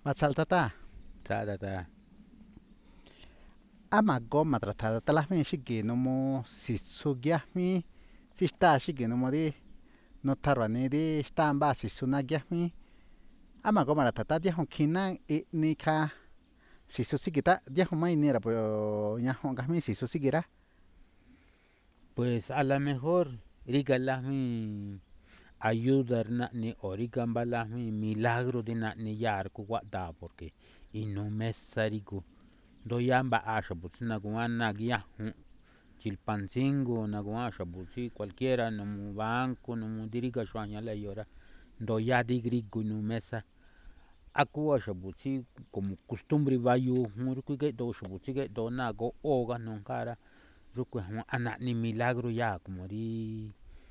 Matsaltata. Tada ta. Ama goma tratada talahmi shiki nomo sisugiahmi. Sista shiki nomo di notarwani di stamba sisunagiahmi. Ama goma tata diahon kinan nika sisusigita diahon mai nira po ñahon gahmi sisusigira. Pues a lo mejor riga lahmi ayuda ni origa balahmi milagro de na ni yar ku wada porque y no me sarigo do yamba asha pues na guana guiahun chilpancingo na guasha pues cualquiera no mu banco no mu diriga shwanya la yora do ya digrigo no mesa akuasha pues como costumbre bayo murku que do shubuchi que do na go oga no cara ruku ana ni milagro ya como ri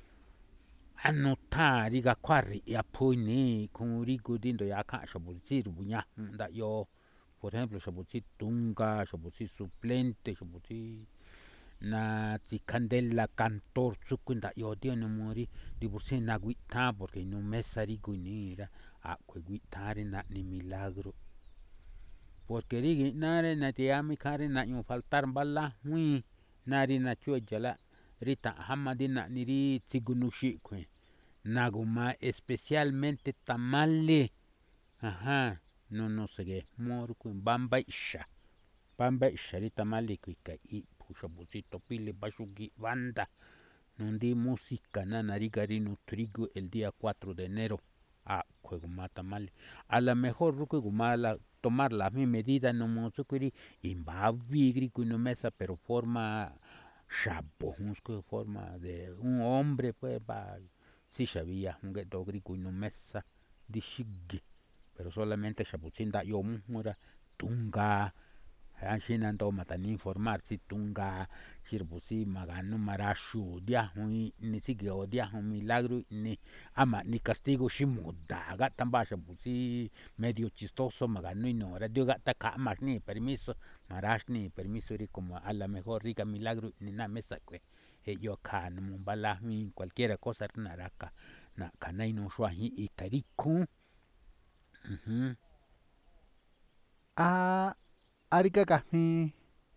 anota riga kwari ya puni con rigo dindo ya ka shabuchi bunya da yo por ejemplo shabuchi tunga shabuchi suplente shabuchi na ti candela cantor sukwinda yo dio no muri di bursi na guita porque no mesa rigo nira a que guitare na ni milagro porque rigi nare na te ami kare na yo faltar bala hui nari na chua jala rita hamadi na niri tsigunushi kwe naguma especialmente tamale ajá no sé qué mor kwe bamba isha rita tamale kwe ka i pusha busito pile bashugi banda nundi música na nariga rino trigo el día 4 de enero a kwe guma tamale a la mejor ruke gumala tomar la mi medida no mo sukuri imba vigri kuno mesa pero forma shapo musko forma de un hombre pues va si sabía un dogri kuno mesa di shiggi pero solamente shapuchinda yo mura tunga anshina ndo matani informarsi tunga shirbusi magano marashu dia hui ni sigi o dia un milagro ni ama ni castigo shimuda gata mbasha busi medio chistoso magano no radio gata kama ni permiso marash ni permiso ri como a la mejor rica milagro ni na mesa kwe yo kan mumbala mi cualquier cosa naraka na kanai no shwa hi itariku A ariga gahmi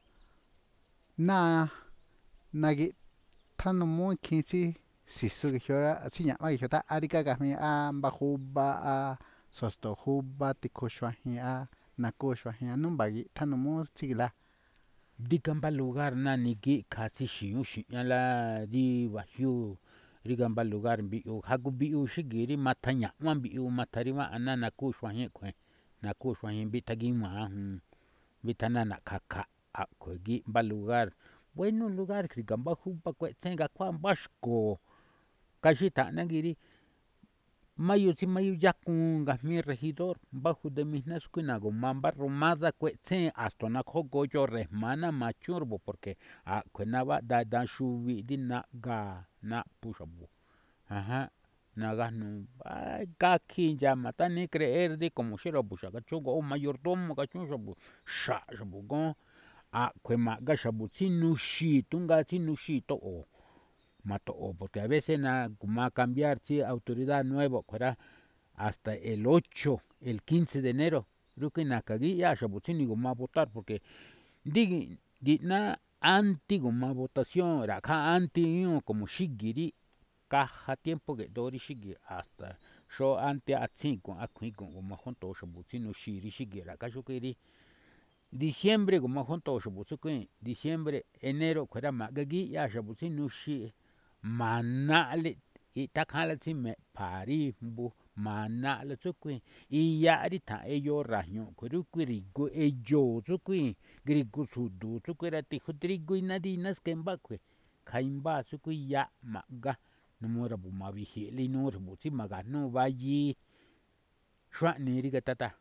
na nagi tano muy kinsi sisugi hiora sinya mai hiota ariga gahmi a bahuba a sosto huba tikushwahi a nakushwahi a numbagi tano mu sigila. Digamba lugar na nigi kasi shiu la di wahyu rigamba lugar biu hagu biu shigiri matanya wan biu matarima anana kushwahi kwe na kushwahi bitagi ma bitana na kaka akwegi ba lugar bueno lugar rigamba huba kwe tsenga kwa bashko kashita nangiri mayo si mayo yakun gahmi regidor bajo de mis nasquina gumamba rumada kwe hasta na kogo yo remana machurbo porque a kwenaba da shubi di na ga na pushabu ajá naganu kaki llama tani creer de como shiro bushaga chungo o mayordomo gachungo sha shabugon a kwema gashabu sinushi tunga sinushi to o mato porque a veces na kuma cambiar si autoridad nuevo fuera hasta el 8 el 15 de enero ruki nakagi ya shabuchini guma votar porque di na anti guma votación raka anti como shigiri caja tiempo que dori shigi hasta sho ante a 5 a 5 guma junto shabuchino shiri shigira kashukiri diciembre guma junto shabuchukui diciembre enero fuera magagi ya shabuchino shi manale itakala me pari bu manala tsukui iyari ta eyo raño kurukuri go eyo tsukui grigo sudu tsukura ti trigo inadinas kembakwe kaimba tsukui ya maga numura bu mabihili nur buti magano bayi shwani riga tata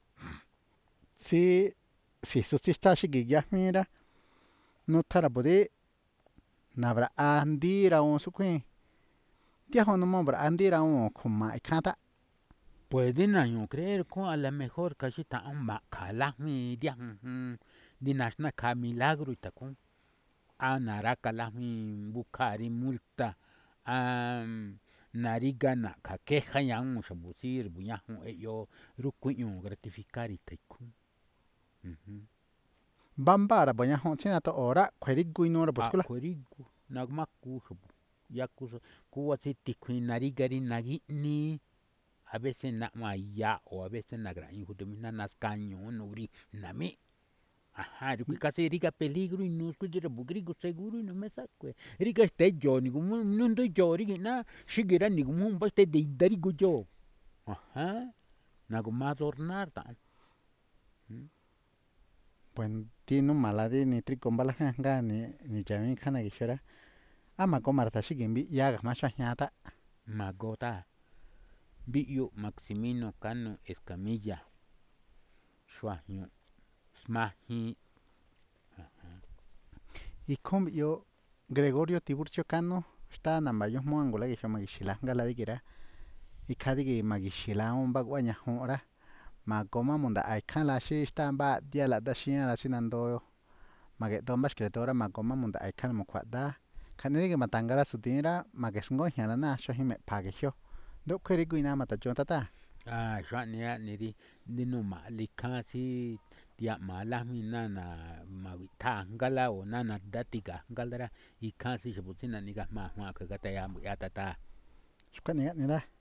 Si susista shigi yahmira no tarabode nabra andira un suquin diajo no mombra andira un kuma ikata. pueden año creer con a lo mejor casi ta ma kala mi dia dinashna ka milagro itakun anara kala mi bukari multa narigana kakeja yang shabusir buñajo ello rukuño gratificar itaikun. Bambara baña honchina to ora kwerigu inora A buskula. kwerigu nagmaku shabu yakuso kuwa siti kuin narigari nagini a veces nama ya o a veces nagra injutumina nascaño nuri nami. Ajá, casi riga peligro y no escucha bugrigo seguro y no me saque. Riga este yo ni como no estoy yo riga na shigira ni como un baste de darigo yo. Ajá, nago más adornar tan. Pues tiene maladi ni tricombala hanga ni jamin kana gishora. Ama comarta shigimbi yaga masha nyata. Magota. Biyo Maximino Cano Escamilla. Shuaño. Smahi. Y como yo Gregorio Tiburcio Cano está nambayos mo angola que llama gishilanga la digira. Y kadigi magishila un bagwaña hora. Magoma munda ay kan la shi está ba dia la da shi la sinando. Mageton bashkretora magoma munda ay kan mo kwada. Kanigi matangala sutinira magesngo hyala na shohime pagesho. Do kwerigu ina mata jontata. Ah, shuanya niri nino malikasi dia malah minana mawita ngala o nana datika ngalara ikasi shabutina niga mahwa kagata ya tata. Shukani nida.